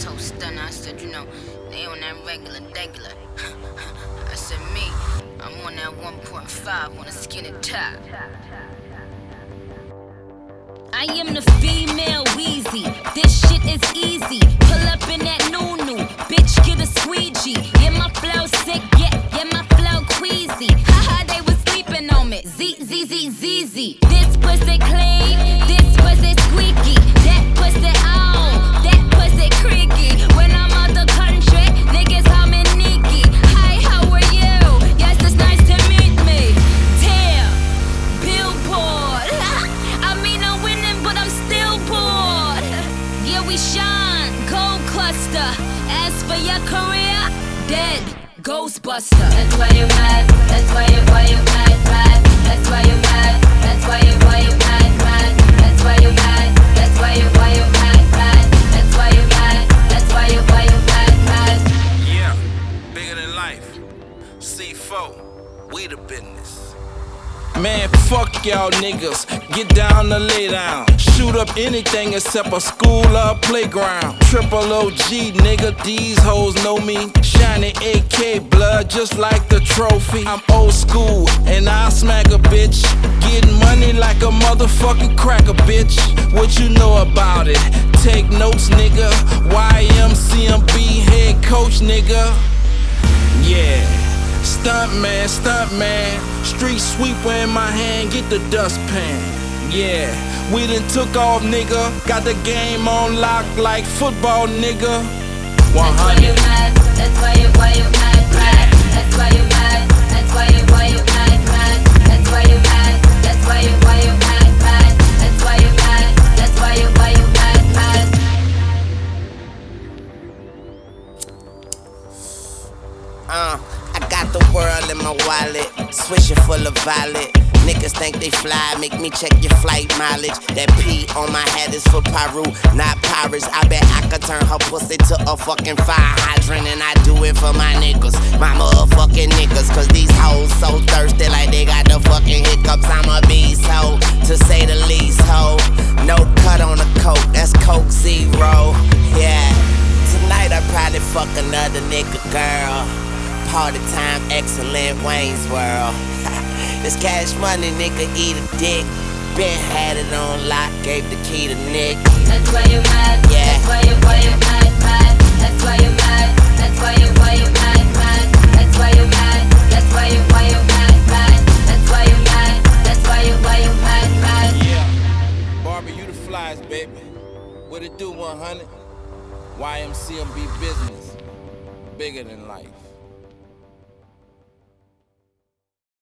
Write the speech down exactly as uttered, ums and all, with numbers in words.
told Stunner, I said, you know, they on that regular, regular. I said, me, I'm on that one point five on a skinny top. I am the female Weezy. This shit is easy. Pull up in that new-new. Bitch, get a squeegee. Yeah, my flow sick. Yeah, yeah, my flow queasy. Haha, they was sleeping on me. Z, Z, Z, Z, Z. This pussy clean. This pussy squeaky. That pussy on. That pussy creaky. When I'm out the country, niggas call me Nikki. Hi, how are you? Yes, it's nice to meet me. Damn, Billboard. I mean, I'm winning, but I'm still bored. Yeah, we shine, gold cluster. As for your career, dead, Ghostbuster. That's why you mad. That's why you, why you mad, mad. That's why you mad. That's why you, why you mad, mad. That's why you mad. That's why you, why you mad, mad. That's why you mad. That's why you, why you mad, mad. Yeah, bigger than life. C four, we the business. Man, fuck y'all niggas. Get down to lay down. Shoot up anything except a school or a playground. Triple O G, nigga, these hoes know me. Shiny A K blood just like the trophy. I'm old school and I'll smack a bitch. Getting money like a motherfucking cracker, bitch. What you know about it? Take notes, nigga. Y M C M B head coach, nigga. Yeah. Stunt man, stunt man, street sweeper in my hand, get the dustpan. Yeah, we done took off, nigga. Got the game on lock like football, nigga. one hundred. That's why you mad. That's why you, why you mad, mad. That's why you mad. That's why you, why you mad, mad. That's why you mad. That's why you, why you mad, mad. That's why you mad. That's why you, why you mad, mad. Uh. Got the world in my wallet, swishing full of violet. Niggas think they fly, make me check your flight mileage. That P on my hat is for Peru, not pirates. I bet I could turn her pussy to a fucking fire hydrant. And I do it for my niggas, my motherfucking niggas. Cause these hoes so thirsty like they got the fucking hiccups. I'm a beast hoe, to say the least hoe. No cut on the coke, that's Coke Zero. Yeah, tonight I probably fuck another nigga girl. Party time, excellent, Wayne's World. This cash money, nigga, eat a dick. Ben had it on lock, gave the key to Nick. That's why you mad. Yeah. That's why you, why you mad, mad. That's why you mad. That's why you, why you mad, mad. That's why you mad. That's why you, why you mad, mad. That's why you mad. That's why you, why you mad, mad. Yeah, Barbie, you the flies, baby. What it do, one hundred? Y M C M B business, bigger than life.